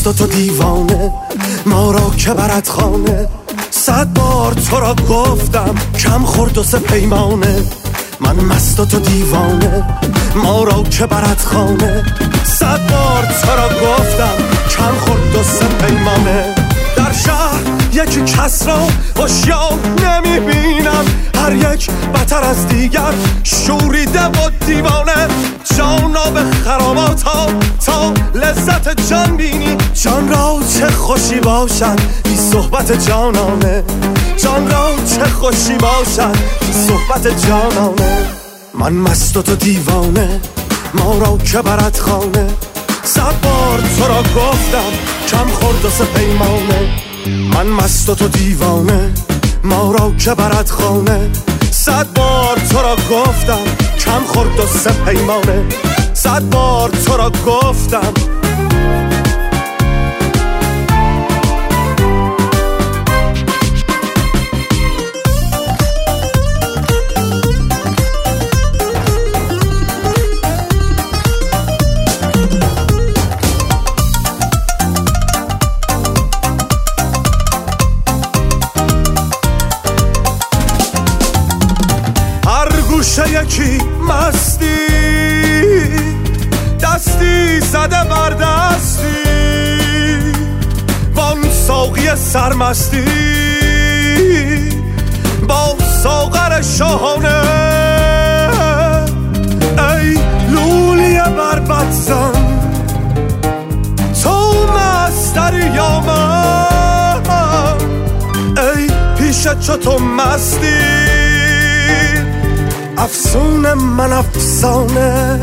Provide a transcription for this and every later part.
مست و تو دیوانه، ما را که برد خانه. 100 بار تو را گفتم کم خورد و سه پیمانه. من مست و تو دیوانه، ما را که برد خانه. 100 بار تو را گفتم کم خورد و سه پیمانه. در شهر یکی کس را هوشیار نمیبینم، هر یک بتر از دیگر شوریده و دیوانه. جانا به خراباتا تا لذت جان بینی، جان را چه خوشی باشد بی صحبت جانانه. جان را چه خوشی باشد بی صحبت جانانه. من مست و تو دیوانه، ما را که برد خانه. 100 بار تو را گفتم کم خورد و سه پیمانه. من مست و تو دیوانه، ما را که برد خانه. 100 بار تو را گفتم کم خورد و سه پیمانه. 100 بار تو را گفتم. یکی مستی دستی زده بر دستی، وان ساقی سرمستی با ساغر شاهانه. ای لولی بربط زن تو مستری یا من، ای پیش چو تو مستی افسون من افسانه.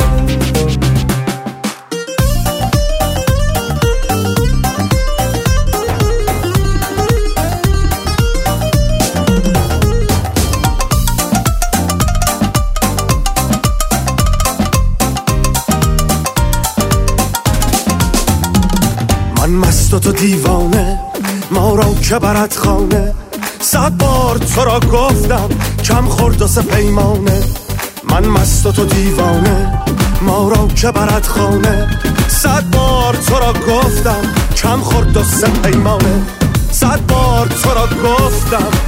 من مست و تو دیوانه، ما را که برد خانه. 100 بار تو را گفتم کم خورد و سه پیمانه. من مست و تو دیوانه، ما را که برد خانه. 100 بار تو را گفتم کم خورد و سه پیمانه. 100 بار تو را گفتم